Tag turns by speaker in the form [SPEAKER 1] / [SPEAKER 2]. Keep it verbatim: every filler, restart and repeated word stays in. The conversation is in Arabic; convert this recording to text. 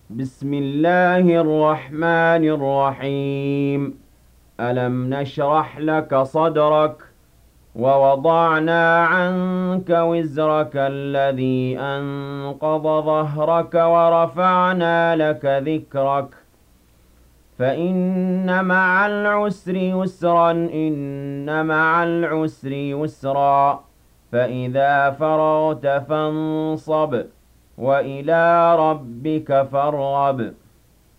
[SPEAKER 1] بسم الله الرحمن الرحيم. ألم نشرح لك صدرك ووضعنا عنك وزرك الذي أنقض ظهرك ورفعنا لك ذكرك فإن مع العسر يسرا إن مع العسر يسرا فإذا فرغت فانصب وإلى ربك فارغب